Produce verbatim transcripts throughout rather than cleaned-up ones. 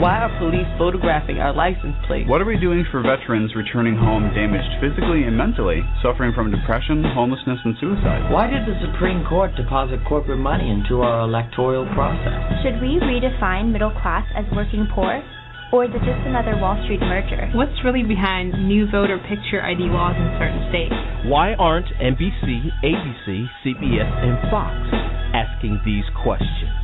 Why are police photographing our license plates? What are we doing for veterans returning home damaged physically and mentally, suffering from depression, homelessness, and suicide? Why did the Supreme Court deposit corporate money into our electoral process? Should we redefine middle class as working poor? Or is it just another Wall Street merger? What's really behind new voter picture I D laws in certain states? Why aren't N B C, A B C, C B S, and Fox asking these questions?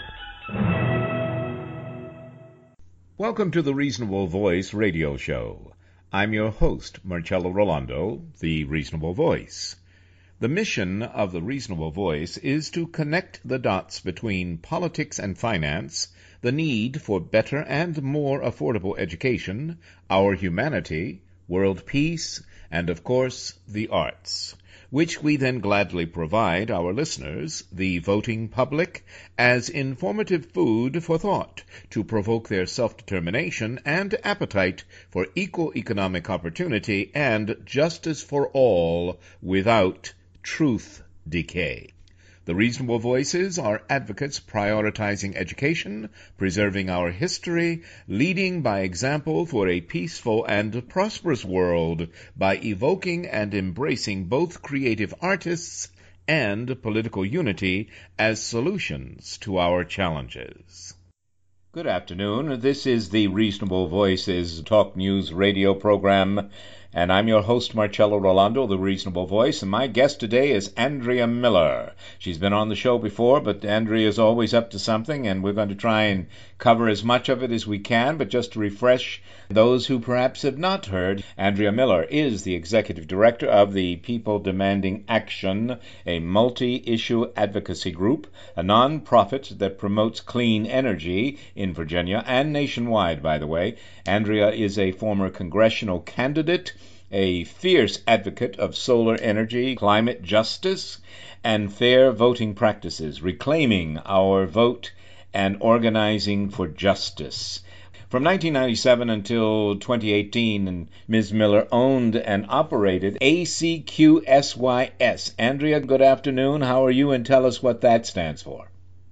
Welcome to the Reasonable Voice radio show. I'm your host, Marcello Rolando, the Reasonable Voice. The mission of the Reasonable Voice is to connect the dots between politics and finance, the need for better and more affordable education, our humanity, world peace, and, of course, the arts, which we then gladly provide our listeners, the voting public, as informative food for thought to provoke their self-determination and appetite for equal economic opportunity and justice for all without truth decay. The Reasonable Voices are advocates prioritizing education, preserving our history, leading by example for a peaceful and prosperous world by evoking and embracing both creative artists and political unity as solutions to our challenges. Good afternoon. This is the Reasonable Voices Talk News radio program, and I'm your host, Marcello Rolando, the Reasonable Voice, and my guest today is Andrea Miller. She's been on the show before, but Andrea is always up to something, and we're going to try and cover as much of it as we can, but just to refresh those who perhaps have not heard, Andrea Miller is the Executive Director of the People Demanding Action, a multi-issue advocacy group, a non-profit that promotes clean energy in Virginia and nationwide, by the way. Andrea is a former congressional candidate, a fierce advocate of solar energy, climate justice, and fair voting practices, reclaiming our vote and organizing for justice. From nineteen ninety-seven until twenty eighteen, Miz Miller owned and operated A C Q S Y S. Andrea, good afternoon. How are you? And tell us what that stands for.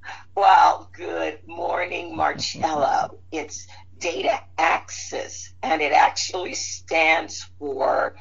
Well, good morning, Marcello. It's Data Access, and it actually stands for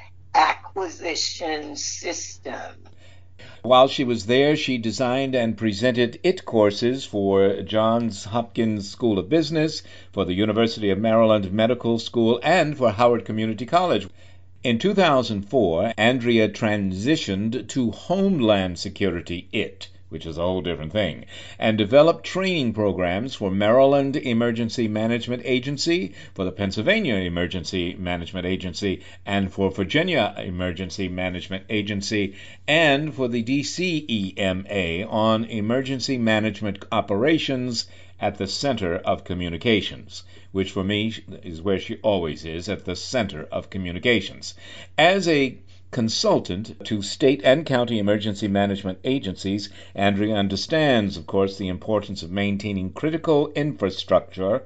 Acquisition System. While she was there, she designed and presented I T courses for Johns Hopkins School of Business, for the University of Maryland Medical School, and for Howard Community College. In two thousand four, Andrea transitioned to Homeland Security I T, which is a whole different thing, and developed training programs for Maryland Emergency Management Agency, for the Pennsylvania Emergency Management Agency, and for Virginia Emergency Management Agency, and for the D C E M A on emergency management operations at the Center of Communications, which for me is where she always is, at the center of communications. As a consultant to state and county emergency management agencies, Andrea understands, of course, the importance of maintaining critical infrastructure,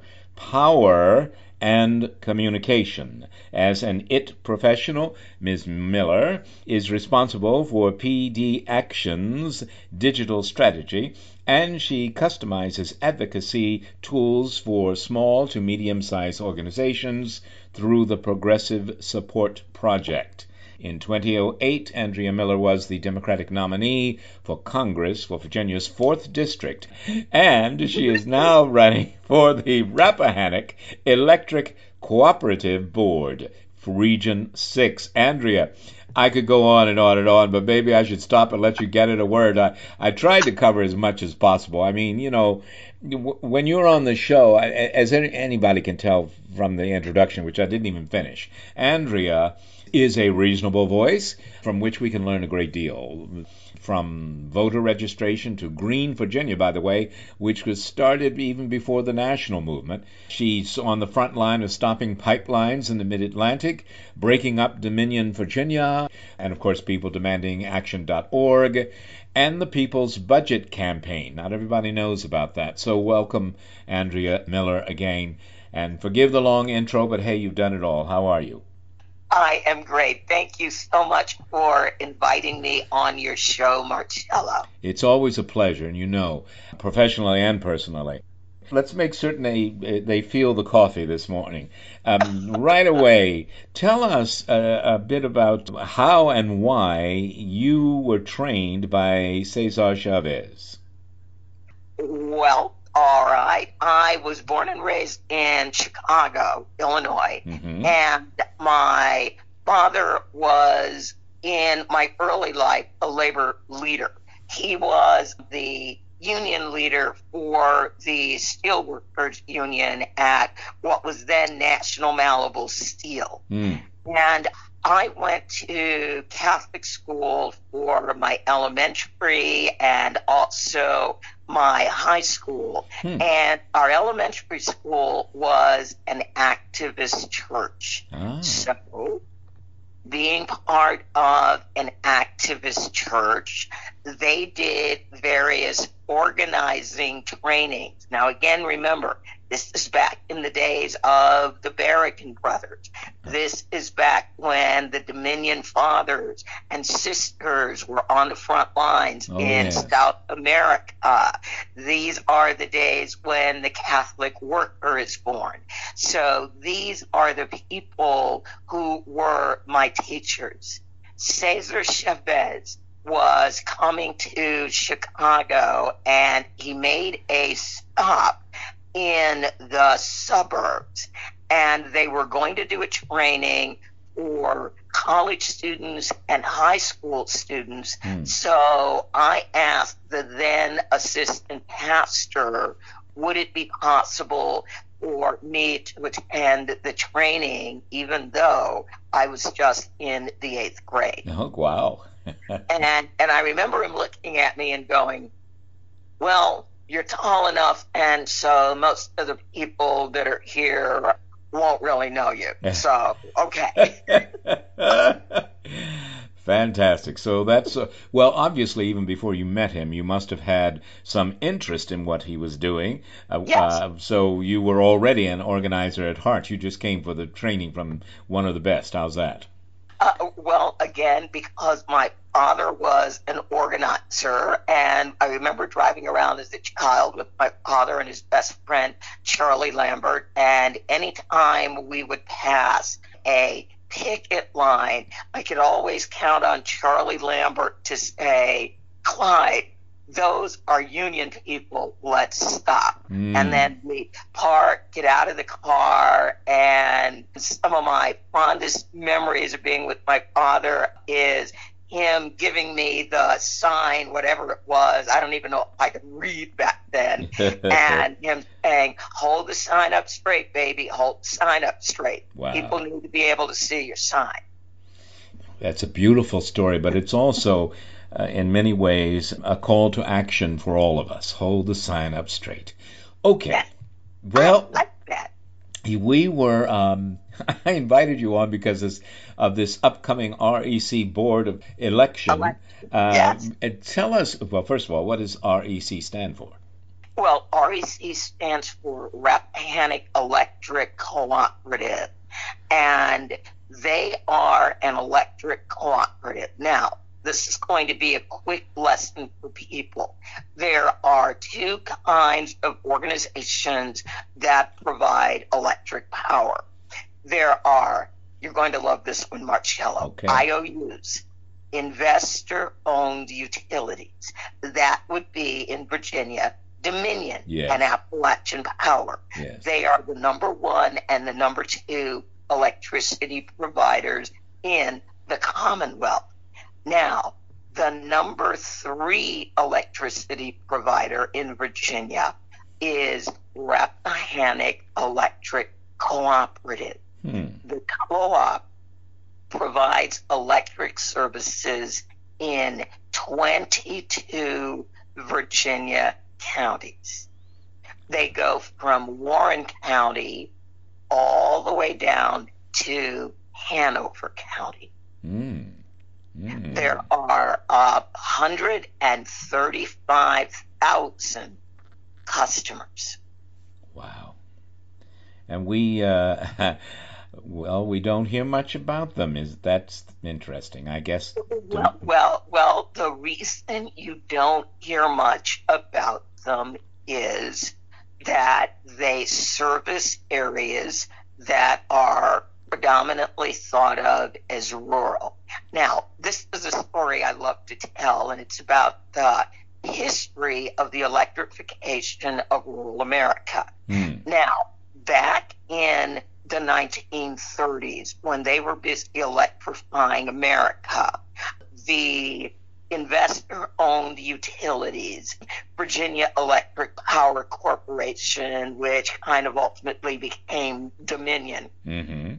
power, and communication. As an I T professional, Miz Miller is responsible for P D Action's digital strategy, and she customizes advocacy tools for small to medium-sized organizations through the Progressive Support Project. In two thousand eight, Andrea Miller was the Democratic nominee for Congress for Virginia's fourth District, and she is now running for the Rappahannock Electric Cooperative Board for Region six. Andrea, I could go on and on and on, but maybe I should stop and let you get in a word. I, I tried to cover as much as possible. I mean, you know, w- when you're on the show, as any, anybody can tell from the introduction, which I didn't even finish, Andrea is a reasonable voice from which we can learn a great deal. From voter registration to Green Virginia, by the way, which was started even before the national movement. She's on the front line of stopping pipelines in the mid-Atlantic, breaking up Dominion, Virginia, and of course people demanding action dot org, and the People's Budget Campaign. Not everybody knows about that. So welcome, Andrea Miller, again. And forgive the long intro, but hey, you've done it all. How are you? I am great. Thank you so much for inviting me on your show, Marcello. It's always a pleasure, and you know, professionally and personally. let's make certain they they feel the coffee this morning. Um, right away, tell us a, a bit about how and why you were trained by Cesar Chavez. Well, all right. I was born and raised in Chicago, Illinois, mm-hmm. and my father was, in my early life, a labor leader. He was the union leader for the Steelworkers Union at what was then National Malibu Steel. Mm. And I went to Catholic school for my elementary and also my high school. Hmm. And our elementary school was an activist church. Oh. So, being part of an activist church, they did various organizing trainings. Now, again, remember, this is back in the days of the Berrigan brothers. This is back when the Dominion fathers and sisters were on the front lines oh, in yes. South America. These are the days when the Catholic worker is born. So these are the people who were my teachers. Cesar Chavez was coming to Chicago, and he made a stop in the suburbs, and they were going to do a training for college students and high school students. Mm. So I asked the then assistant pastor, would it be possible for me to attend the training, even though I was just in the eighth grade? Oh, wow. and and I remember him looking at me and going, well, you're tall enough, and so most of the people that are here won't really know you. So, okay. Fantastic. So that's, uh, well, obviously, even before you met him, you must have had some interest in what he was doing. Uh, yes. Uh, so you were already an organizer at heart. You just came for the training from one of the best. How's that? Uh, well, again, because my father was an organizer, and I remember driving around as a child with my father and his best friend, Charlie Lambert, and anytime we would pass a picket line, I could always count on Charlie Lambert to say, Clyde, those are union people, let's stop. Mm. And then we park, get out of the car, and some of my fondest memories of being with my father is him giving me the sign, whatever it was. I don't even know if I could read back then. And him saying, hold the sign up straight, baby, hold the sign up straight. Wow. People need to be able to see your sign. That's a beautiful story, but it's also Uh, in many ways, a call to action for all of us. Hold the sign up straight. Okay. Yeah. Well, I like that. We were, um, I invited you on because of this upcoming R E C board of election. Election. Uh, Yes. And tell us, well, first of all, what does R E C stand for? Well, R E C stands for Rappahannock Electric Cooperative, and they are an electric cooperative. Now, this is going to be a quick lesson for people. There are two kinds of organizations that provide electric power. There are, you're going to love this one, Marcello, okay. I O Us, investor-owned utilities. That would be, in Virginia, Dominion yes. and Appalachian Power. Yes. They are the number one and the number two electricity providers in the Commonwealth. Now, the number three electricity provider in Virginia is Rappahannock Electric Cooperative. Hmm. The co-op provides electric services in twenty-two Virginia counties. They go from Warren County all the way down to Hanover County. Hmm. Mm. There are uh, one hundred thirty-five thousand customers. Wow. And we, uh, well, we don't hear much about them. Is That's interesting, I guess. Well, well, well, the reason you don't hear much about them is that they service areas that are predominantly thought of as rural. Now, this is a story I love to tell, and it's about the history of the electrification of rural America. Mm. Now, back in the nineteen thirties, when they were busy electrifying America, the investor-owned utilities, Virginia Electric Power Corporation, which kind of ultimately became Dominion, mm-hmm.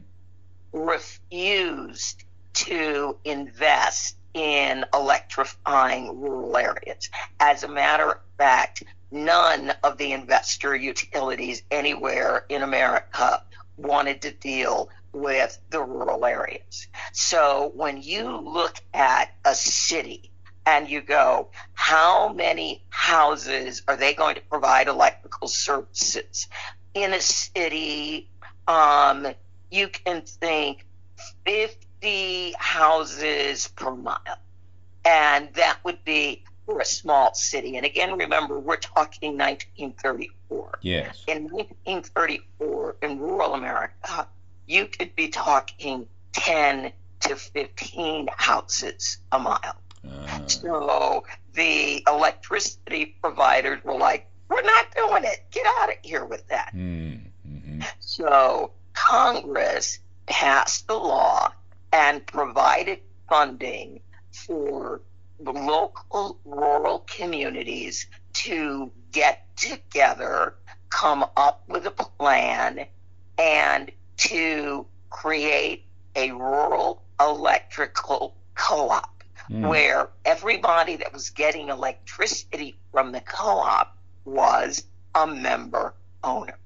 refused to invest in electrifying rural areas. As a matter of fact, none of the investor utilities anywhere in America wanted to deal with the rural areas. So when you look at a city and you go, how many houses are they going to provide electrical services? In a city, um, you can think fifty houses per mile. And that would be for a small city. And again, remember, we're talking nineteen thirty-four. Yes. In nineteen thirty-four, in rural America, you could be talking ten to fifteen houses a mile. Uh. So the electricity providers were like, we're not doing it. Get out of here with that. Mm-hmm. So Congress passed the law and provided funding for the local rural communities to get together, come up with a plan, and to create a rural electrical co-op mm. where everybody that was getting electricity from the co-op was a member owner.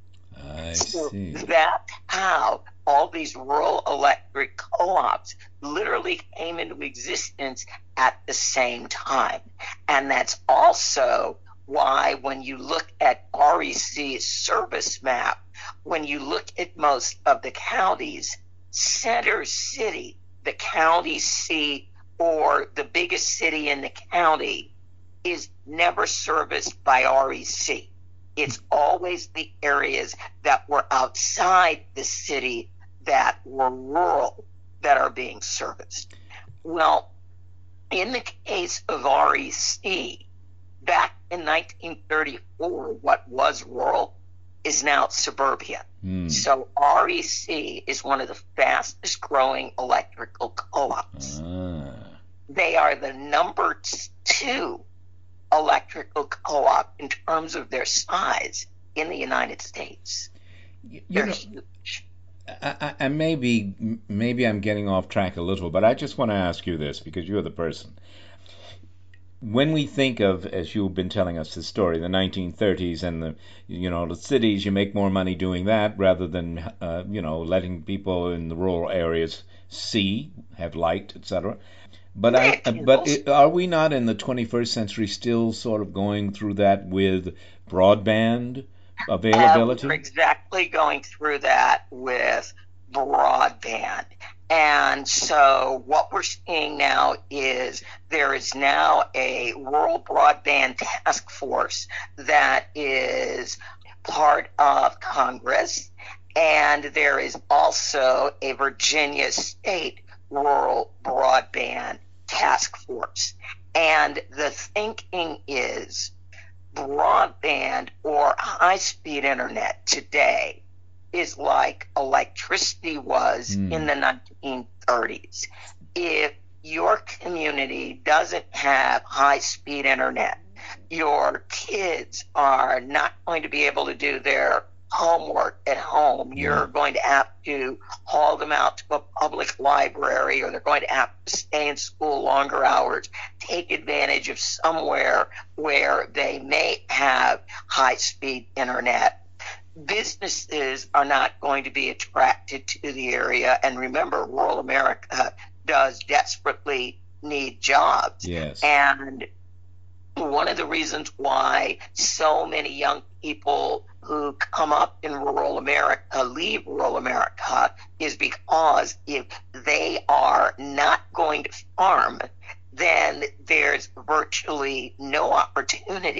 I so see. That's how all these rural electric co-ops literally came into existence at the same time. And that's also why when you look at R E C's service map, when you look at most of the counties, Center City, the county seat or the biggest city in the county, is never serviced by R E C. It's always the areas that were outside the city that were rural that are being serviced. Well, in the case of R E C, back in nineteen thirty-four, what was rural is now suburbia. Mm. So R E C is one of the fastest growing electrical co-ops. Ah. They are the number two electrical co-op in terms of their size in the United States. You They're know, huge. I, I maybe maybe I'm getting off track a little, but I just want to ask you this because you're the person. When we think of, as you've been telling us the story, the nineteen thirties and the, you know, the cities, you make more money doing that rather than, uh, you know, letting people in the rural areas see, have light, et cetera. But I, but it, are we not in the twenty-first century still sort of going through that with broadband availability? Uh, we're exactly going through that with broadband. And so what we're seeing now is there is now a rural broadband task force that is part of Congress, and there is also a Virginia state rural broadband task force. And the thinking is broadband or high-speed internet today is like electricity was mm. in the nineteen thirties. If your community doesn't have high-speed internet, your kids are not going to be able to do their homework at home. You're going to have to haul them out to a public library, or they're going to have to stay in school longer hours, take advantage of somewhere where they may have high-speed internet. Businesses are not going to be attracted to the area. And remember, rural America does desperately need jobs. Yes. And one of the reasons why so many young people who come up in rural America leave rural America is because if they are not going to farm, then there's virtually no opportunity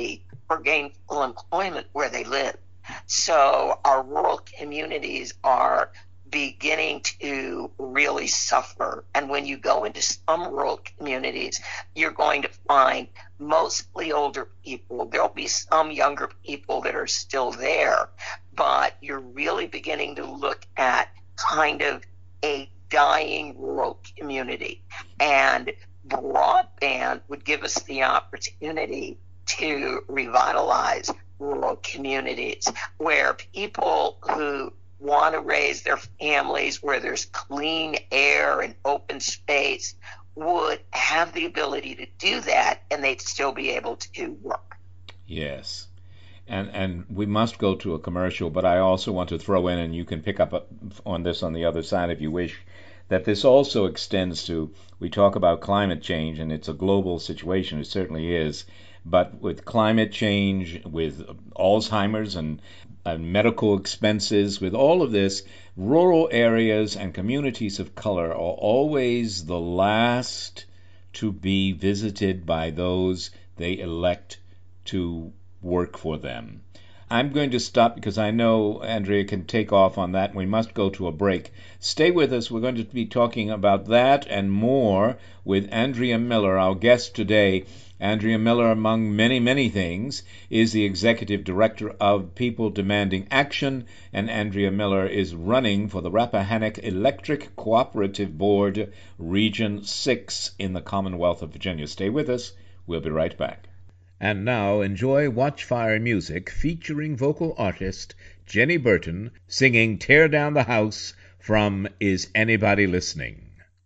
for gainful employment where they live. So our rural communities are beginning to really suffer. And when you go into some rural communities, you're going to find mostly older people. There'll be some younger people that are still there, but you're really beginning to look at kind of a dying rural community. And broadband would give us the opportunity to revitalize rural communities where people who want to raise their families where there's clean air and open space would have the ability to do that, and they'd still be able to work. Yes. And and we must go to a commercial, but I also want to throw in, and you can pick up on this on the other side if you wish, that this also extends to, we talk about climate change, and it's a global situation, it certainly is, but with climate change, with Alzheimer's and, and medical expenses, with all of this, rural areas and communities of color are always the last to be visited by those they elect to work for them. I'm going to stop because I know Andrea can take off on that, and we must go to a break. Stay with us. We're going to be talking about that and more with Andrea Miller, our guest today. Andrea Miller, among many, many things, is the executive director of People Demanding Action, and Andrea Miller is running for the Rappahannock Electric Cooperative Board, Region six in the Commonwealth of Virginia. Stay with us. We'll be right back. And now enjoy Watchfire music featuring vocal artist Jenny Burton singing Tear Down the House from Is Anybody Listening?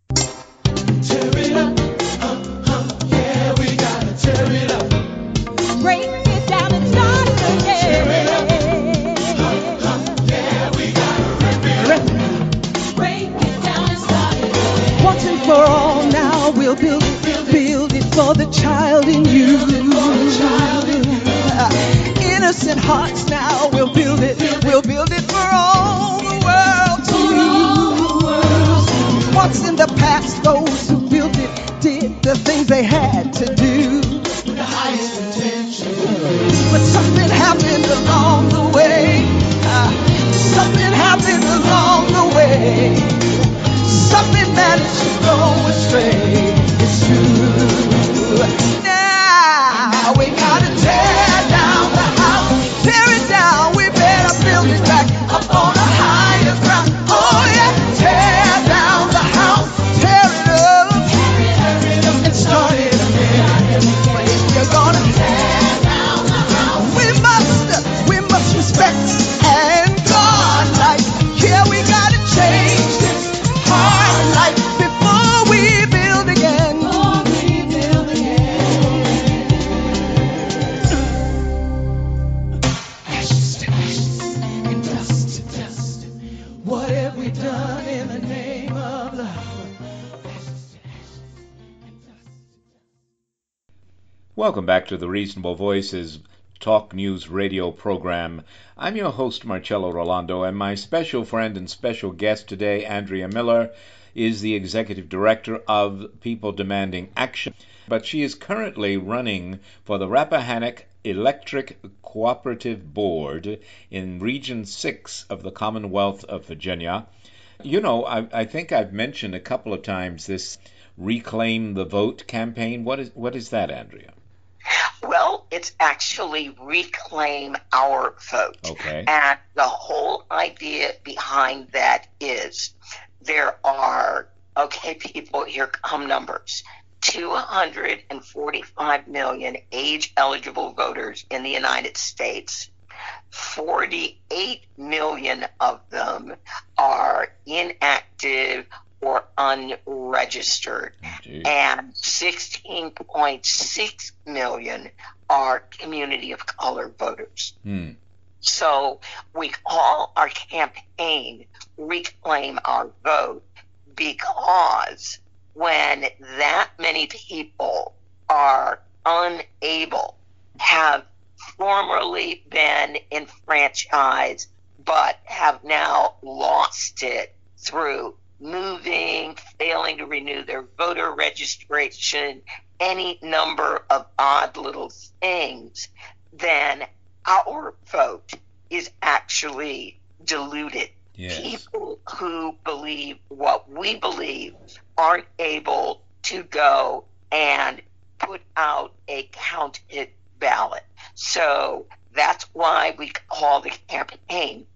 Tear it up, uh, uh, yeah, we gotta tear it up. Break it down and start it again. Tear it up, uh, uh, yeah, we gotta rip it up. Break it down and start it again. Once and for all now, we'll build it, build it, build it for the child in you. Uh, innocent hearts now, we'll build it, we'll build it for all the world to see. Once in the past, those who built it did the things they had to do with the highest intention. But something happened along the way. Uh, something happened along the way. Something managed to go astray. It's true. Now we gotta tear down the house, tear it down. We better build it back up on a higher ground. Oh yeah, tear down the house, tear it up, tear it up and start it again. But if you're gonna tear down the house, we must, we must respect and God like. Yeah, we gotta change this hard life before we build again. Before we build again. Ashes to ashes and dust to dust. What have we done in the name of love? Ashes to ashes and dust to dust. Welcome back to the Reasonable Voices Talk News radio program. I'm your host, Marcello Rolando, and my special friend and special guest today, Andrea Miller, is the executive director of People Demanding Action, but she is currently running for the Rappahannock Electric Cooperative Board in Region six of the Commonwealth of Virginia. You know, I, I think I've mentioned a couple of times this Reclaim the Vote campaign. What is what is that, Andrea? Well, it's actually Reclaim Our Vote. Okay. And the whole idea behind that is there are, okay, people, here come numbers, two hundred forty-five million age-eligible voters in the United States. forty-eight million of them are inactive or unregistered, Indeed. and sixteen point six million are community of color voters. Hmm. So we call our campaign Reclaim Our Vote because when that many people are unable, have formerly been enfranchised, but have now lost it through moving, failing to renew their voter registration, any number of odd little things, then our vote is actually diluted. Yes. People who believe what we believe aren't able to go and put out a counted ballot. So that's why we call the campaign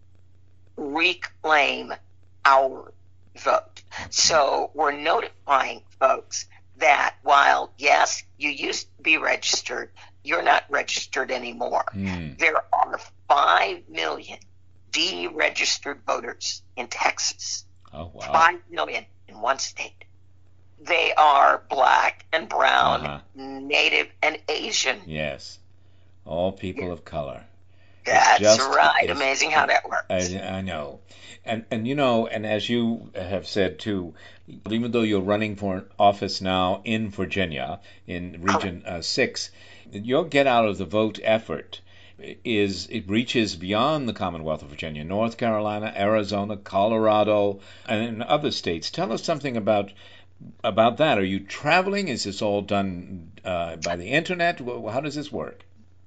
Reclaim Our Vote. So we're notifying folks that while, yes, you used to be registered, you're not registered anymore. Mm. There are five million deregistered voters in Texas. Oh, wow. five million in one state. They are black and brown, Uh-huh. Native and Asian. Yes. All people of color. That's just- right. it's- Amazing how that works. I, I know. And, and, you know, and as you have said, too, even though you're running for an office now in Virginia, in Region uh, six, your Get Out of the Vote effort is, it reaches beyond the Commonwealth of Virginia, North Carolina, Arizona, Colorado, and other states. Tell us something about about that. Are you traveling? Is this all done uh, by the internet? How does this work?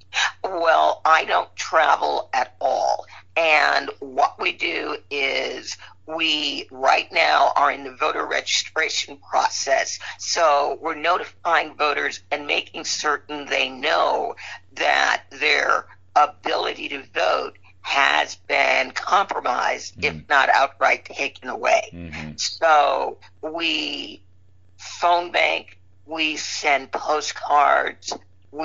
Well, I don't travel at all. And what we do is we right now are in the voter registration process. So we're notifying voters and making certain they know that their ability to vote has been compromised, mm-hmm. if not outright taken away. Mm-hmm. So we phone bank, we send postcards,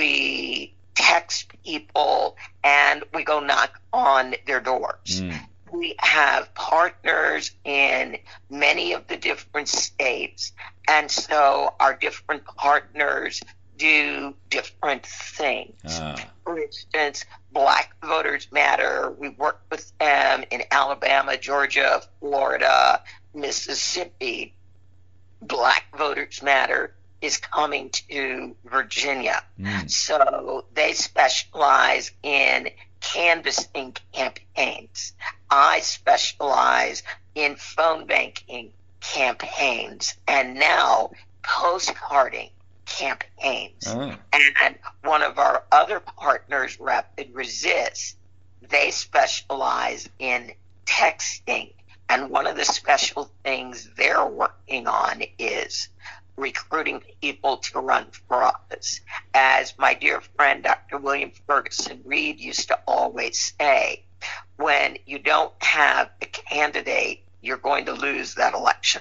we text people, and we go knock on their doors. Mm. We have partners in many of the different states, and so our different partners do different things. Ah. For instance, Black Voters Matter, we work with them in Alabama, Georgia, Florida, Mississippi. Black Voters Matter is coming to Virginia. Mm. So they specialize in canvassing campaigns. I specialize in phone banking campaigns and now postcarding campaigns. Oh. And one of our other partners, Rapid Resist, they specialize in texting. And one of the special things they're working on is recruiting people to run for office. As my dear friend, Doctor William Ferguson Reed, used to always say, when you don't have a candidate, you're going to lose that election.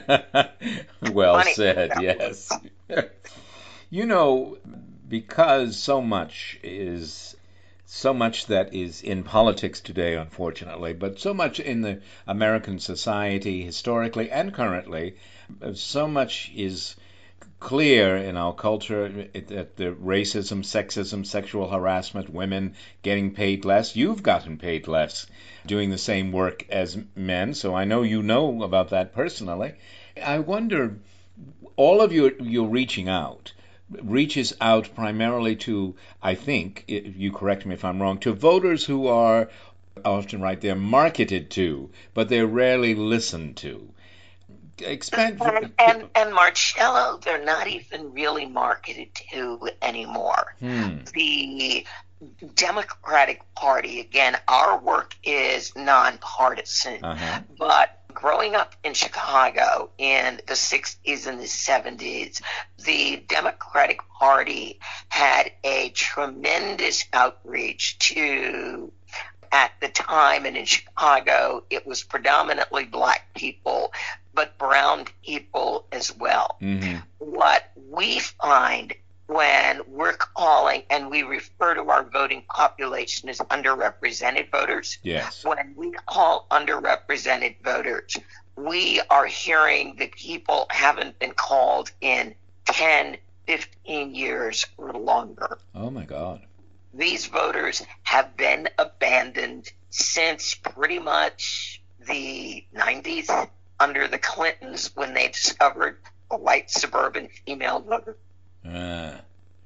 Well Funny. said, yes. You know, because so much is so much that is in politics today, unfortunately, but so much in the American society historically and currently, so much is clear in our culture that the racism, sexism, sexual harassment, women getting paid less. You've gotten paid less doing the same work as men, so I know you know about that personally. I wonder, all of your, your reaching out reaches out primarily to, I think, you correct me if I'm wrong, to voters who are often right, they're marketed to, but they're rarely listened to. Expand. And, and, and Marcello, they're not even really marketed to anymore. Hmm. The Democratic Party, again, our work is nonpartisan, Uh-huh. but growing up in Chicago in the sixties and the seventies, the Democratic Party had a tremendous outreach to, at the time, and in Chicago, it was predominantly black people, but brown people as well. Mm-hmm. What we find when we're calling and we refer to our voting population as underrepresented voters, Yes. when we call underrepresented voters, we are hearing that people haven't been called in ten, fifteen years or longer. Oh, my God. These voters have been abandoned since pretty much the nineties under the Clintons when they discovered a white suburban female voter. Uh,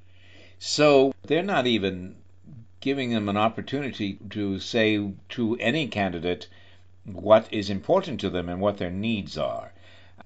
so they're not even giving them an opportunity to say to any candidate what is important to them and what their needs are.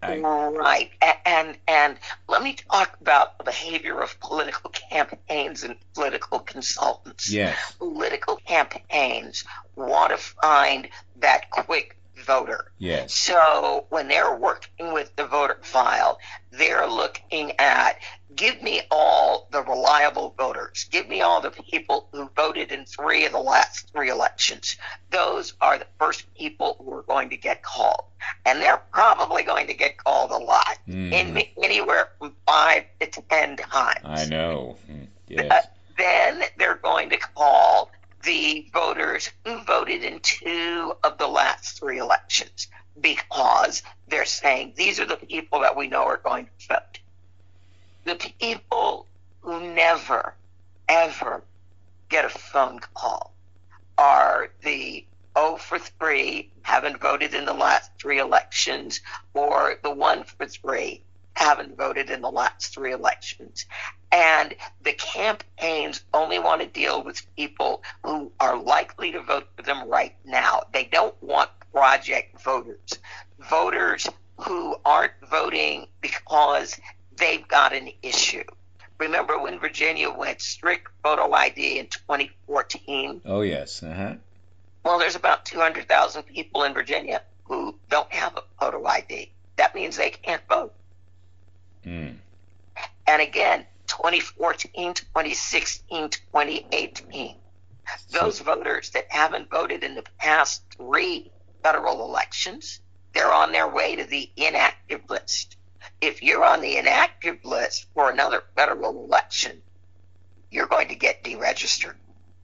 I... Right. And, and let me talk about the behavior of political campaigns and political consultants. Yes. Political campaigns want to find that quick voter. Yes. So when they're working with the voter file, they're looking at, give me all the reliable voters. Give me all the people who voted in three of the last three elections. Those are the first people who are going to get called. And they're probably going to get called a lot, mm. in anywhere from five to ten times. I know. Yes. Uh, then they're going to call the voters who voted in two of the last three elections, because they're saying these are the people that we know are going to vote. The people who never, ever get a phone call are the oh for three, haven't voted in the last three elections, or the one for three, haven't voted in the last three elections. And the campaigns only want to deal with people who are likely to vote for them right now. They don't want project voters, voters who aren't voting because they've got an issue. Remember when Virginia went strict photo I D in twenty fourteen? Oh, yes. Uh-huh. Well, there's about two hundred thousand people in Virginia who don't have a photo I D. That means they can't vote. Mm. And again, twenty fourteen, twenty sixteen, twenty eighteen. Those so, voters that haven't voted in the past three federal elections, they're on their way to the inactive list. If you're on the inactive list for another federal election, you're going to get deregistered.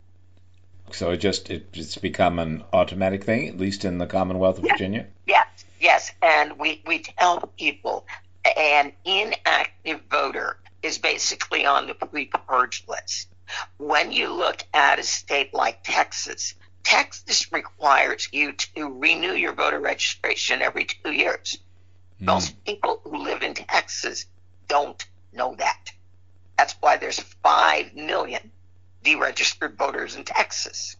So it just it, it's become an automatic thing, at least in the Commonwealth of yes, Virginia? Yes, yes. And we, we tell people an inactive voter is basically on the pre-purge list. When you look at a state like Texas, Texas requires you to renew your voter registration every two years. Mm. Most people who live in Texas don't know that. That's why there's five million deregistered voters in Texas.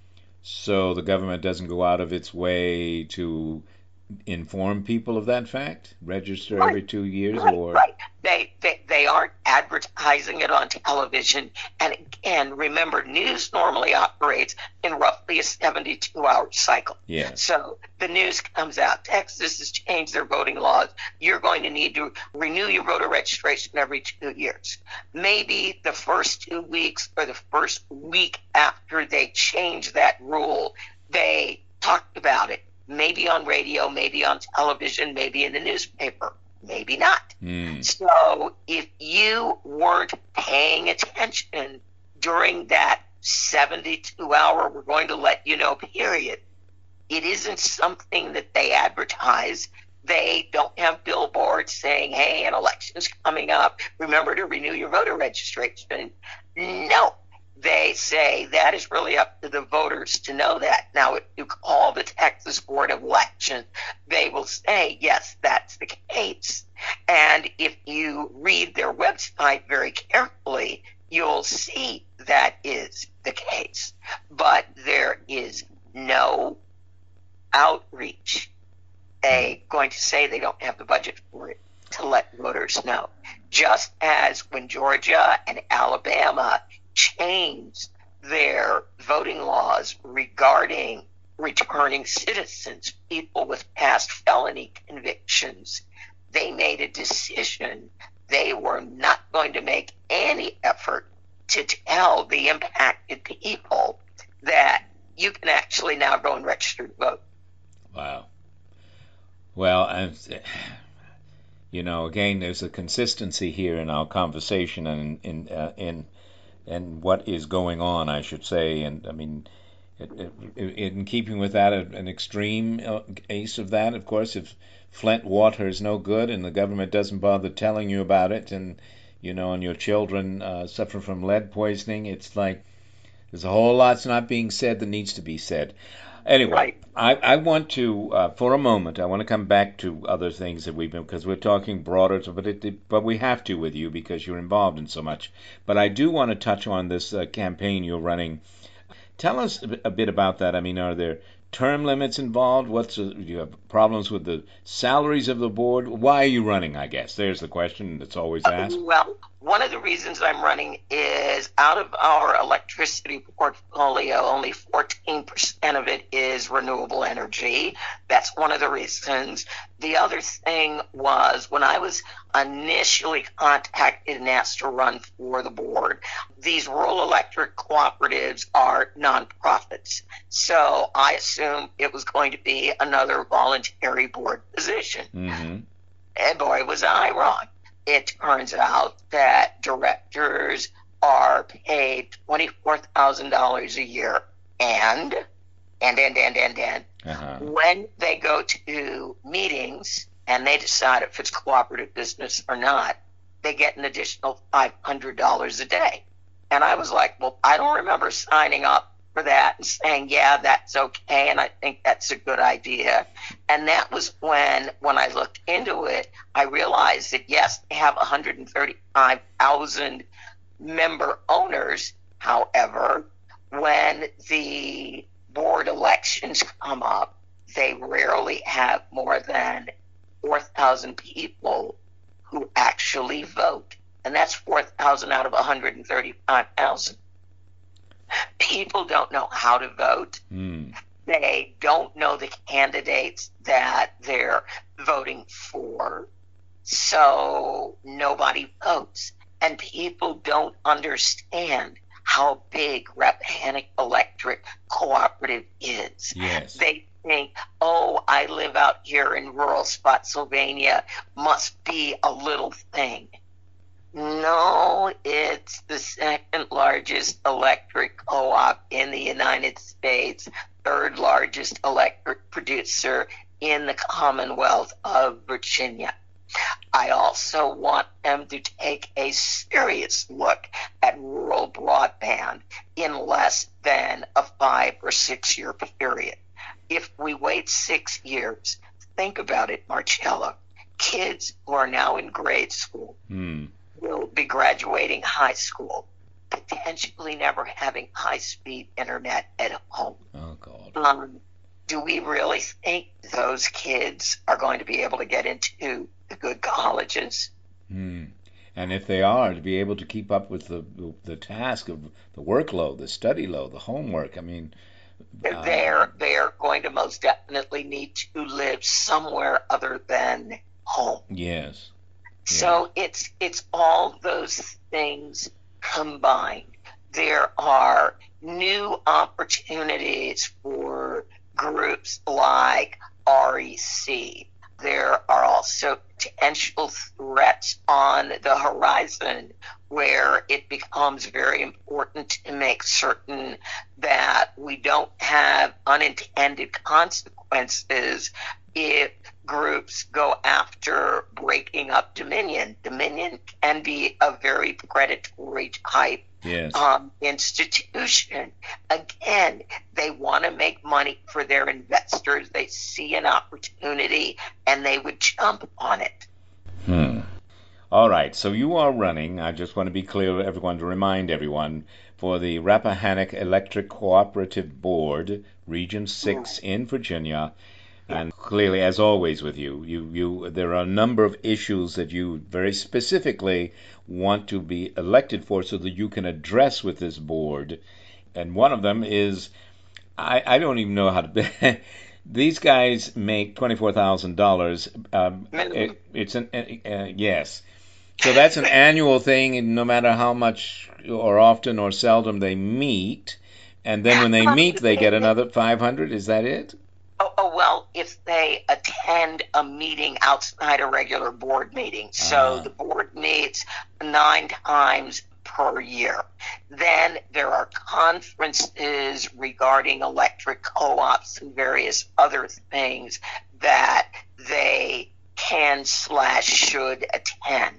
So the government doesn't go out of its way to inform people of that fact? Register right. every two years? Right, or right. They, they, they aren't advertising it on television. And again, remember, news normally operates in roughly a seventy-two hour cycle. Yeah. So the news comes out. Texas has changed their voting laws. You're going to need to renew your voter registration every two years. Maybe the first two weeks or the first week after they change that rule, they talked about it. Maybe on radio, maybe on television, maybe in the newspaper, maybe not. Mm. So if you weren't paying attention during that seventy-two hour, we're going to let you know period, it isn't something that they advertise. They don't have billboards saying, hey, an election's coming up. Remember to renew your voter registration. No. They say that is really up to the voters to know that. Now, if you call the Texas Board of Elections, they will say, yes, that's the case. And if you read their website very carefully, you'll see that is the case. But there is no outreach. They're going to say they don't have the budget for it to let voters know. Just as when Georgia and Alabama changed their voting laws regarding returning citizens, people with past felony convictions, they made a decision they were not going to make any effort to tell the impacted people that you can actually now go and register to vote. Wow. Well, I'm, you know, again, there's a consistency here in our conversation and in uh, in and what is going on, I should say. And I mean, it, it, in keeping with that, an extreme case of that, of course, if Flint water is no good and the government doesn't bother telling you about it, and you know, and your children uh, suffer from lead poisoning, it's like there's a whole lot's not being said that needs to be said. Anyway, right. I, I want to, uh, for a moment, I want to come back to other things that we've been, because we're talking broader, but it, it, but we have to with you because you're involved in so much. But I do want to touch on this uh, campaign you're running. Tell us a bit about that. I mean, are there term limits involved? What's the, do you have problems with the salaries of the board? Why are you running, I guess? There's the question that's always asked. Uh, well, one of the reasons I'm running is out of our electricity portfolio, only fourteen percent of it is renewable energy. That's one of the reasons. The other thing was when I was initially contacted and asked to run for the board, these rural electric cooperatives are nonprofits. So I assumed it was going to be another voluntary board position. Mm-hmm. And boy, was I wrong. It turns out that directors are paid twenty-four thousand dollars a year, and, and, and, and, and, and, uh-huh. when they go to meetings and they decide if it's cooperative business or not, they get an additional five hundred dollars a day. And I was like, well, I don't remember signing up for that and saying, yeah, that's okay, and I think that's a good idea. And that was when, when I looked into it, I realized that, yes, they have one hundred thirty-five thousand member owners. However, when the board elections come up, they rarely have more than four thousand people who actually vote. And that's four thousand out of one hundred thirty-five thousand. People don't know how to vote. Mm. They don't know the candidates that they're voting for. So nobody votes. And people don't understand how big Rappahannock Electric Cooperative is. Yes. They think, oh, I live out here in rural Spotsylvania, must be a little thing. No, it's the second largest electric co-op in the United States, third largest electric producer in the Commonwealth of Virginia. I also want them to take a serious look at rural broadband in less than a five or six year period. If we wait six years, think about it, Marcello. Kids who are now in grade school mm. will be graduating high school, potentially never having high-speed internet at home. Oh, God. Um, do we really think those kids are going to be able to get into the good colleges? Mm. And if they are, to be able to keep up with the, the, the task of the workload, the study load, the homework, I mean... Uh, they're, they're going to most definitely need to live somewhere other than home. Yes. So yeah. it's it's all those things combined. There are new opportunities for groups like R E C. There are also potential threats on the horizon where it becomes very important to make certain that we don't have unintended consequences if groups go after breaking up Dominion. Dominion can be a very predatory type yes. um, institution. Again, they want to make money for their investors. They see an opportunity and they would jump on it. Hmm. All right, so you are running, I just want to be clear to everyone, to remind everyone, for the Rappahannock Electric Cooperative Board, Region six mm. in Virginia. And clearly, as always with you, you, you, there are a number of issues that you very specifically want to be elected for so that you can address with this board. And one of them is, I, I don't even know how to... These guys make twenty-four thousand dollars. Um, it, it's an uh, yes. So that's an annual thing, and no matter how much or often or seldom they meet. And then when they meet, they get another five hundred dollars. Is that it? Oh, oh, well, if they attend a meeting outside a regular board meeting. So uh-huh. the board meets nine times per year. Then there are conferences regarding electric co-ops and various other things that they can slash should attend.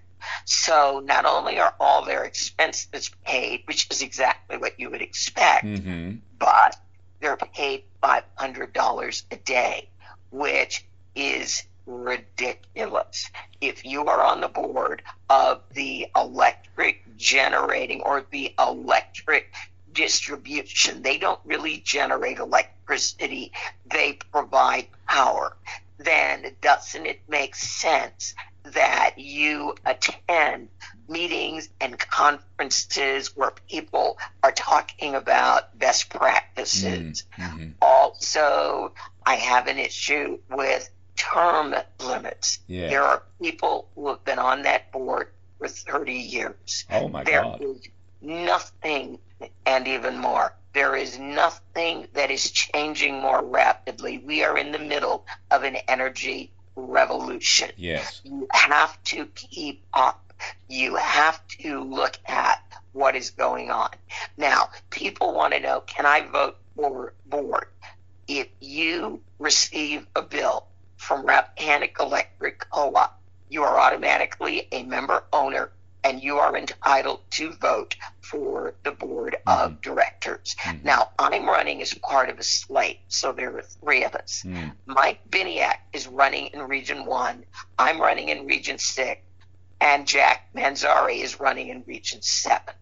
So not only are all their expenses paid, which is exactly what you would expect, mm-hmm. but they're paid five hundred dollars a day, which is ridiculous. If you are on the board of the electric generating or the electric distribution. They don't really generate electricity. They provide power. Then doesn't it make sense that you attend meetings and conferences where people are talking about best practices? Mm-hmm. Also, I have an issue with term limits. Yeah. There are people who have been on that board for thirty years. Oh, my there God. There is nothing, and even more, there is nothing that is changing more rapidly. We are in the middle of an energy revolution. Yes. You have to keep up. You have to look at what is going on. Now, people want to know, can I vote for board? If you receive a bill from Rappahannock Electric Co-op, you are automatically a member owner, and you are entitled to vote for the board Mm-hmm. of directors. Mm-hmm. Now, I'm running as part of a slate, so there are three of us. Mm. Mike Biniak is running in Region one. I'm running in Region six. And Jack Manzari is running in Region seven.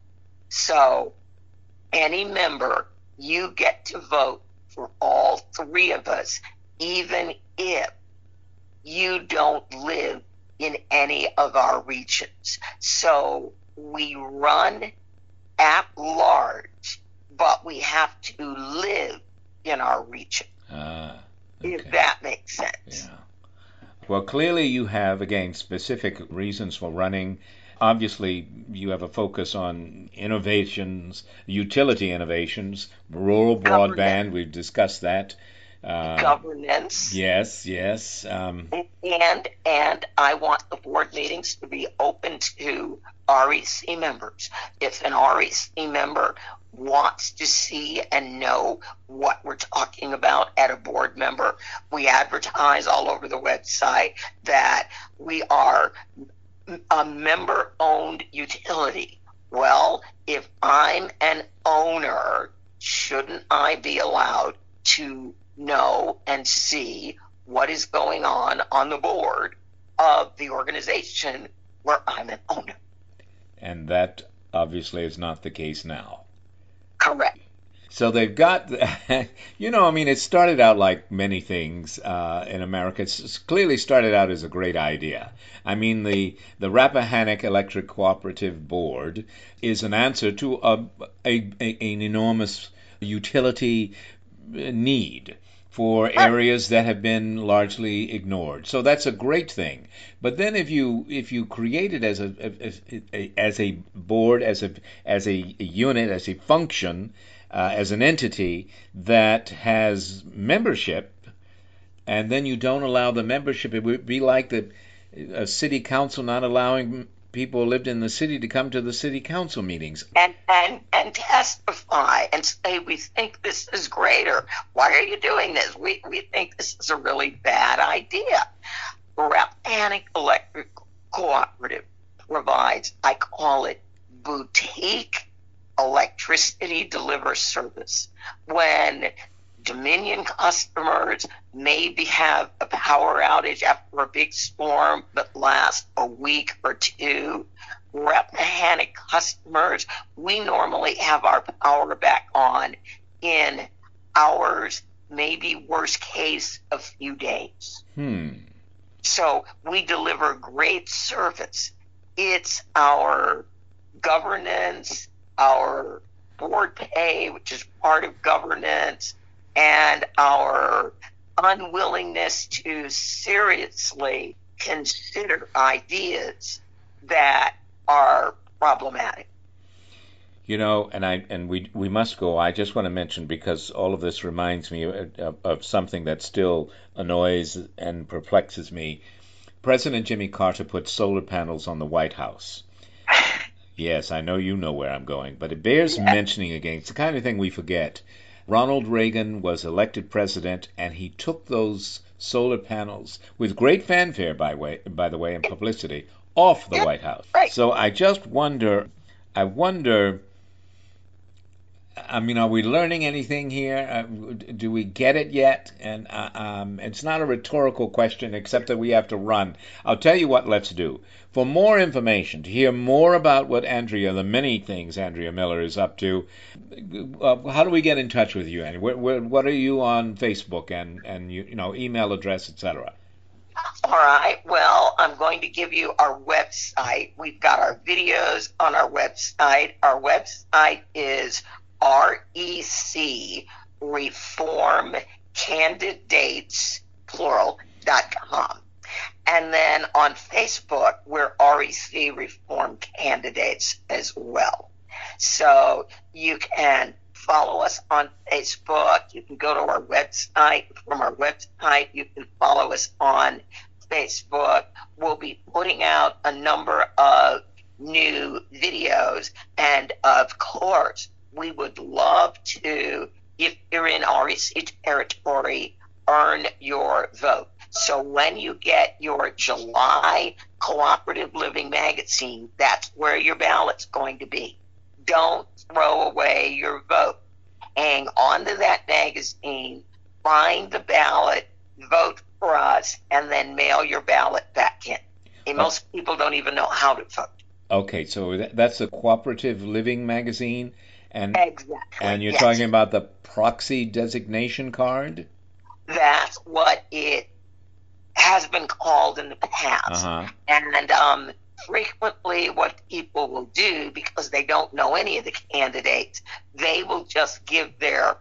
So any member, you get to vote for all three of us, even if you don't live in any of our regions. So we run at large, but we have to live in our region. Ah, okay. If that makes sense. Yeah. Well, clearly you have, again, specific reasons for running. Obviously, you have a focus on innovations, utility innovations, rural broadband. Governance. We've discussed that. Uh, Governance. Yes, yes. Um, And and I want the board meetings to be open to R E C members. If an R E C member wants to see and know what we're talking about at a board member, we advertise all over the website that we are a member-owned utility. Well, if I'm an owner, shouldn't I be allowed to know and see what is going on on the board of the organization where I'm an owner? and that obviously is not the case now. Correct. So they've got, you know, I mean, it started out like many things uh, in America. It's clearly started out as a great idea. I mean, the, the Rappahannock Electric Cooperative Board is an answer to a, a, a an enormous utility need for areas that have been largely ignored. So that's a great thing. But then if you if you create it as a, a, a as a board, as a as a unit, as a function, uh, as an entity that has membership, and then you don't allow the membership, it would be like the a city council not allowing people who lived in the city to come to the city council meetings. And, and and testify and say, we think this is greater. Why are you doing this? We, we think this is a really bad idea. Rappahannock Electric Cooperative provides, I call it, boutique electricity deliver service. When Dominion customers maybe have a power outage after a big storm that lasts a week or two, Rappahannock customers, we normally have our power back on in hours, maybe worst case, a few days. Hmm. So we deliver great service. It's our governance, our board pay, which is part of governance, and our unwillingness to seriously consider ideas that are problematic. You know, and I and we we must go. I just want to mention, because all of this reminds me of, of, of something that still annoys and perplexes me. President Jimmy Carter put solar panels on the White House. Yes, I know you know where I'm going, but it bears Yeah. mentioning again. It's the kind of thing we forget. Ronald Reagan was elected president, and he took those solar panels, with great fanfare, by way, by the way, and publicity, off the Yeah, White House. right. So I just wonder, I wonder, I mean, are we learning anything here? Uh, do we get it yet? And uh, um, it's not a rhetorical question, except that we have to run. I'll tell you what let's do. For more information, to hear more about what Andrea, the many things Andrea Miller is up to, uh, how do we get in touch with you, Andy? Where, where, what are you on Facebook and, and you, you know, email address, et cetera? All right. Well, I'm going to give you our website. We've got our videos on our website. Our website is R E C Reform Candidates, plural, dot com. And then on Facebook, we're R E C Reform Candidates as well. So you can follow us on Facebook. You can go to our website. From our website, you can follow us on Facebook. We'll be putting out a number of new videos. And of course, we would love to, if you're in R E C territory, earn your vote. So when you get your July Cooperative Living magazine, that's where your ballot's going to be. Don't throw away your vote. Hang on to that magazine, find the ballot, vote for us, and then mail your ballot back in. And most oh. people don't even know how to vote. Okay, so that's a Cooperative Living magazine? And, exactly. And you're yes. talking about the proxy designation card? That's what it has been called in the past. Uh-huh. And um, frequently what people will do, because they don't know any of the candidates, they will just give their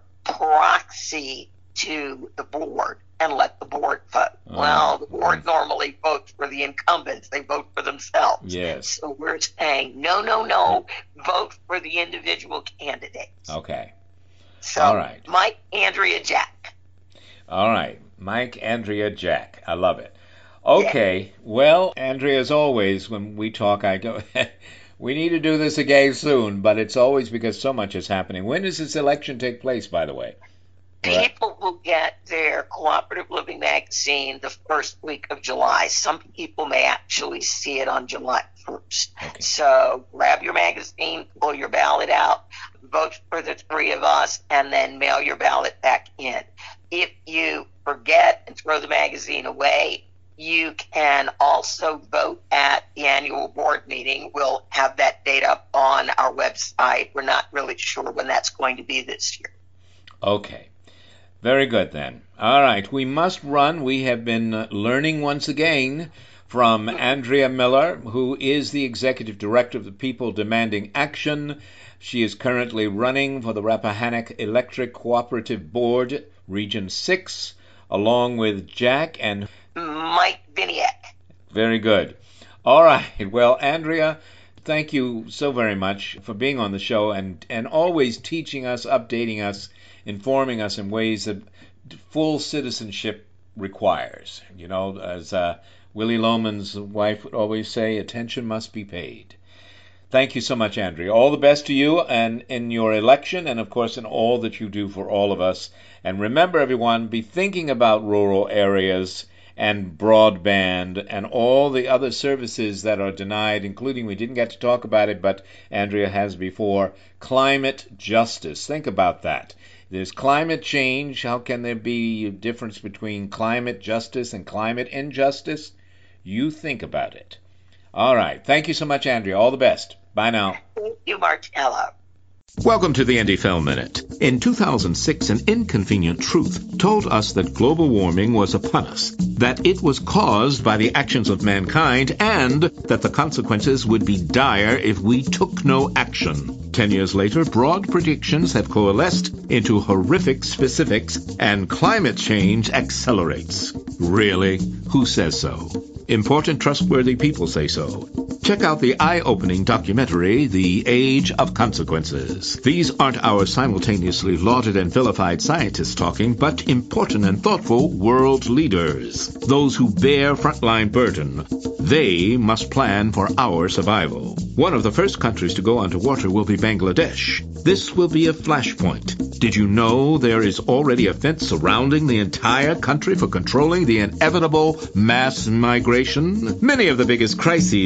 proxy to the board and let the board vote. Uh-huh. Well, the board normally votes for the incumbents. They vote for themselves. Yes. So we're saying, no, no, no, vote for the individual candidates. Okay. So, all right. Mike, Andrea, Jack. All right. Mike, Andrea, Jack. I love it. Okay. Yeah. Well, Andrea, as always, when we talk, I go, we need to do this again soon, but it's always because so much is happening. When does this election take place, by the way? People will get their Cooperative Living magazine the first week of July. Some people may actually see it on July first. Okay. So grab your magazine, pull your ballot out, vote for the three of us, and then mail your ballot back in. If you forget and throw the magazine away, you can also vote at the annual board meeting. We'll have that date up on our website. We're not really sure when that's going to be this year. Okay. Very good, then. All right, we must run. We have been uh, learning once again from Andrea Miller, who is the Executive Director of the People Demanding Action. She is currently running for the Rappahannock Electric Cooperative Board, Region six, along with Jack and Mike Viniak. Very good. All right, well, Andrea, thank you so very much for being on the show and, and always teaching us, updating us, informing us in ways that full citizenship requires. You know, as uh, Willie Loman's wife would always say, attention must be paid. Thank you so much, Andrea. All the best to you and in your election and, of course, in all that you do for all of us. And remember, everyone, be thinking about rural areas and broadband and all the other services that are denied, including, we didn't get to talk about it, but Andrea has before, climate justice. Think about that. There's climate change. How can there be a difference between climate justice and climate injustice? You think about it. All right. Thank you so much, Andrea. All the best. Bye now. Thank you, Marcello. Welcome to the Andy Fell Minute. In two thousand six, an inconvenient truth told us that global warming was upon us, that it was caused by the actions of mankind, and that the consequences would be dire if we took no action. Ten years later, broad predictions have coalesced into horrific specifics, and climate change accelerates. Really? Who says so? Important, trustworthy people say so. Check out the eye-opening documentary, The Age of Consequences. These aren't our simultaneously lauded and vilified scientists talking, but important and thoughtful world leaders. Those who bear frontline burden. They must plan for our survival. One of the first countries to go underwater will be Bangladesh. This will be a flashpoint. Did you know there is already a fence surrounding the entire country for controlling the inevitable mass migration? Many of the biggest crises of our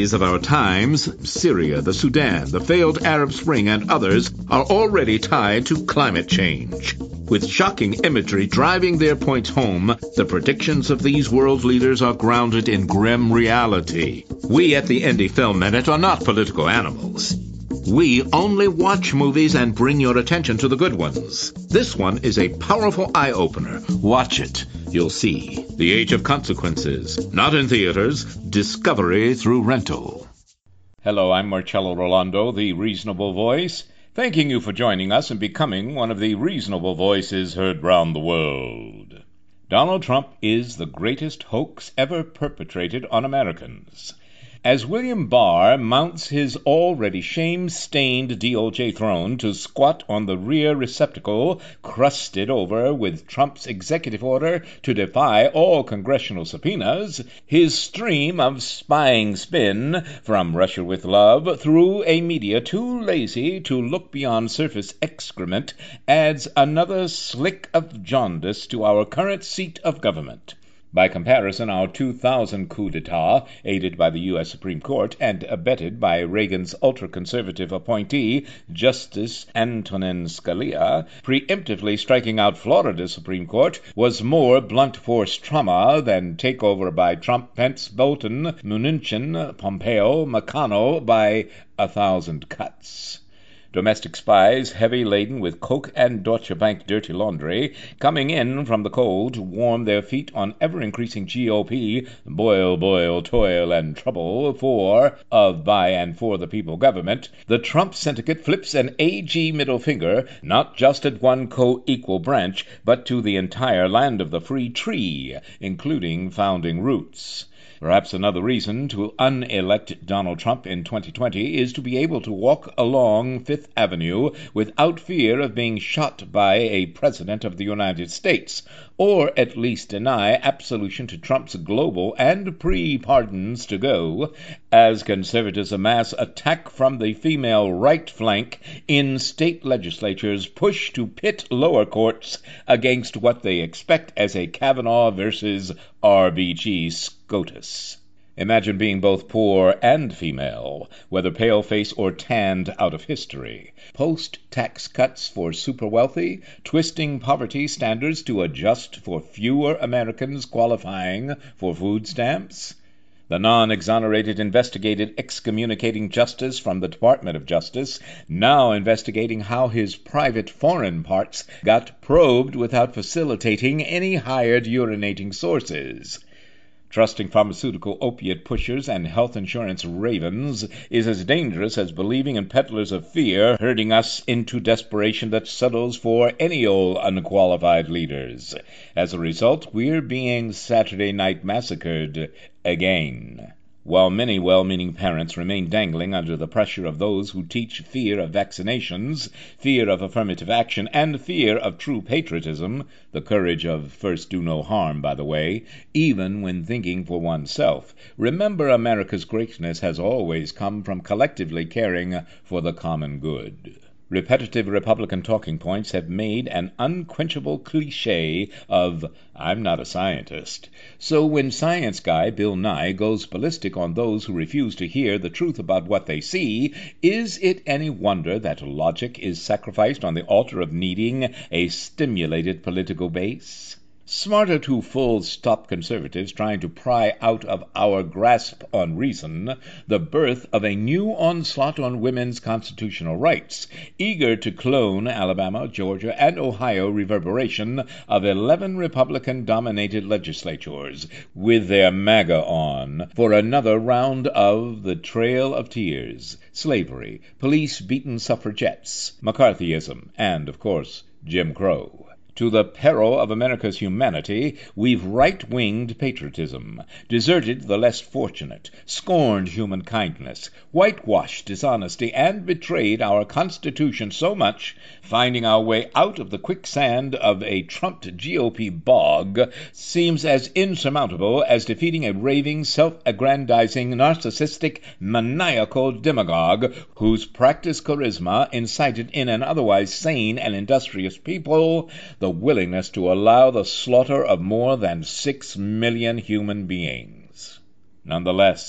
Times, Syria, the Sudan, the failed Arab Spring, and others are already tied to climate change. With shocking imagery driving their points home, the predictions of these world leaders are grounded in grim reality. We at the Indie Film Minute are not political animals. We only watch movies and bring your attention to the good ones. This one is a powerful eye-opener. Watch it. You'll see. The Age of Consequences. Not in theaters. Discovery through rental. Hello, I'm Marcello Rolando, the Reasonable Voice, thanking you for joining us and becoming one of the reasonable voices heard round the world. Donald Trump is the greatest hoax ever perpetrated on Americans. As William Barr mounts his already shame-stained D O J throne to squat on the rear receptacle crusted over with Trump's executive order to defy all congressional subpoenas, his stream of spying spin from Russia with Love through a media too lazy to look beyond surface excrement adds another slick of jaundice to our current seat of government. By comparison, our two thousand coup d'etat, aided by the U S Supreme Court and abetted by Reagan's ultra-conservative appointee, Justice Antonin Scalia, preemptively striking out Florida's Supreme Court, was more blunt force trauma than takeover by Trump, Pence, Bolton, Mnuchin, Pompeo, McConnell by a thousand cuts. Domestic spies, heavy laden with Coke and Deutsche Bank dirty laundry, coming in from the cold to warm their feet on ever-increasing G O P, boil, boil, toil, and trouble for, of, by, and for the people government, the Trump syndicate flips an A G middle finger, not just at one co-equal branch, but to the entire land of the free tree, including founding roots. Perhaps another reason to unelect Donald Trump in twenty twenty is to be able to walk along Fifth Avenue without fear of being shot by a president of the United States, or at least deny absolution to Trump's global and pre-pardons to go, as conservatives amass attack from the female right flank in state legislatures push to pit lower courts against what they expect as a Kavanaugh versus R B G SCOTUS. Imagine being both poor and female, whether pale-face or tanned out of history. Post-tax cuts for super-wealthy, twisting poverty standards to adjust for fewer Americans qualifying for food stamps. The non-exonerated investigated excommunicating justice from the Department of Justice, now investigating how his private foreign parts got probed without facilitating any hired urinating sources. Trusting pharmaceutical opiate pushers and health insurance ravens is as dangerous as believing in peddlers of fear herding us into desperation that settles for any old unqualified leaders. As a result, we're being Saturday night massacred again. While many well-meaning parents remain dangling under the pressure of those who teach fear of vaccinations, fear of affirmative action, and fear of true patriotism, the courage of first do no harm, by the way, even when thinking for oneself, remember America's greatness has always come from collectively caring for the common good. Repetitive Republican talking points have made an unquenchable cliché of, "I'm not a scientist." So when science guy Bill Nye goes ballistic on those who refuse to hear the truth about what they see, is it any wonder that logic is sacrificed on the altar of needing a stimulated political base? Smarter to full-stop conservatives trying to pry out of our grasp on reason the birth of a new onslaught on women's constitutional rights, eager to clone Alabama, Georgia, and Ohio reverberation of eleven Republican-dominated legislatures with their MAGA on for another round of the Trail of Tears, slavery, police-beaten suffragettes, McCarthyism, and, of course, Jim Crow. To the peril of America's humanity, we've right-winged patriotism, deserted the less fortunate, scorned human kindness, whitewashed dishonesty, and betrayed our Constitution so much, finding our way out of the quicksand of a trumped G O P bog seems as insurmountable as defeating a raving, self-aggrandizing, narcissistic, maniacal demagogue whose practiced charisma incited in an otherwise sane and industrious people the willingness to allow the slaughter of more than six million human beings. Nonetheless,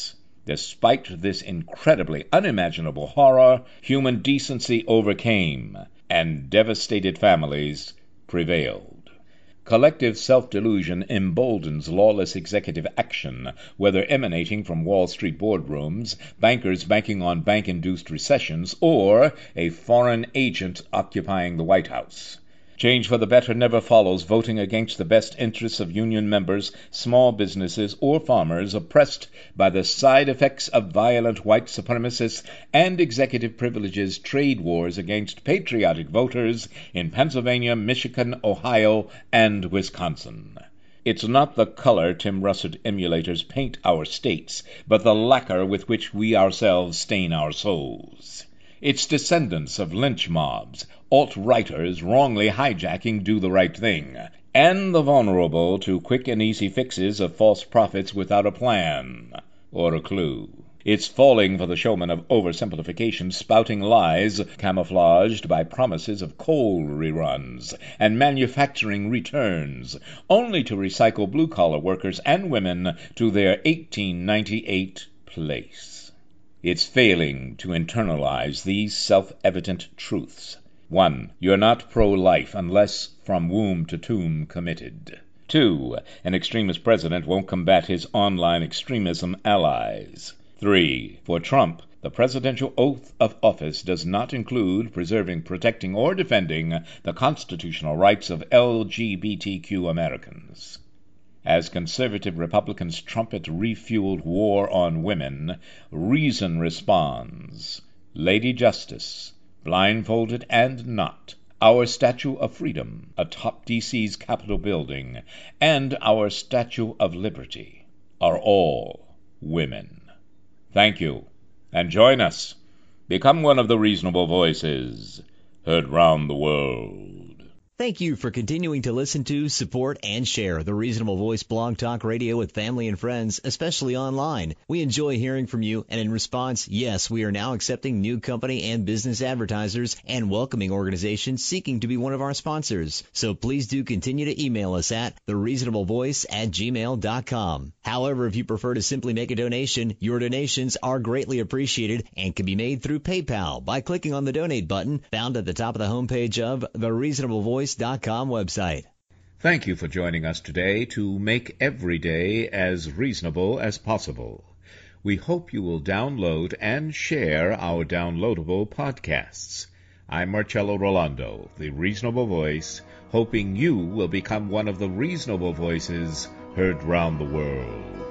Despite this incredibly unimaginable horror, human decency overcame, and devastated families prevailed. Collective self-delusion emboldens lawless executive action, whether emanating from Wall Street boardrooms, bankers banking on bank-induced recessions, or a foreign agent occupying the White House. Change for the better never follows voting against the best interests of union members, small businesses, or farmers oppressed by the side effects of violent white supremacists and executive privileges trade wars against patriotic voters in Pennsylvania, Michigan, Ohio, and Wisconsin. It's not the color Tim Russert emulators paint our states, but the lacquer with which we ourselves stain our souls. It's descendants of lynch mobs, alt-righters wrongly hijacking Do the Right Thing, and the vulnerable to quick and easy fixes of false prophets without a plan or a clue. It's falling for the showman of oversimplification, spouting lies camouflaged by promises of coal reruns and manufacturing returns, only to recycle blue-collar workers and women to their eighteen ninety-eight place. It's failing to internalize these self-evident truths. One, you're not pro-life unless from womb to tomb committed. Two, an extremist president won't combat his online extremism allies. Three, for Trump, the presidential oath of office does not include preserving, protecting, or defending the constitutional rights of L G B T Q Americans. As conservative Republicans trumpet refueled war on women, reason responds. Lady Justice, blindfolded and not, our Statue of Freedom atop D C's Capitol building, and our Statue of Liberty are all women. Thank you, and join us. Become one of the reasonable voices heard round the world. Thank you for continuing to listen to, support, and share the Reasonable Voice Blog Talk Radio with family and friends, especially online. We enjoy hearing from you, and in response, yes, we are now accepting new company and business advertisers and welcoming organizations seeking to be one of our sponsors. So please do continue to email us at the reasonable voice at gmail dot com. However, if you prefer to simply make a donation, your donations are greatly appreciated and can be made through PayPal by clicking on the donate button found at the top of the homepage of the reasonable voice dot com website. Thank you for joining us today to make every day as reasonable as possible. We hope you will download and share our downloadable podcasts. I'm Marcello Rolando, the Reasonable Voice, hoping you will become one of the reasonable voices heard round the world.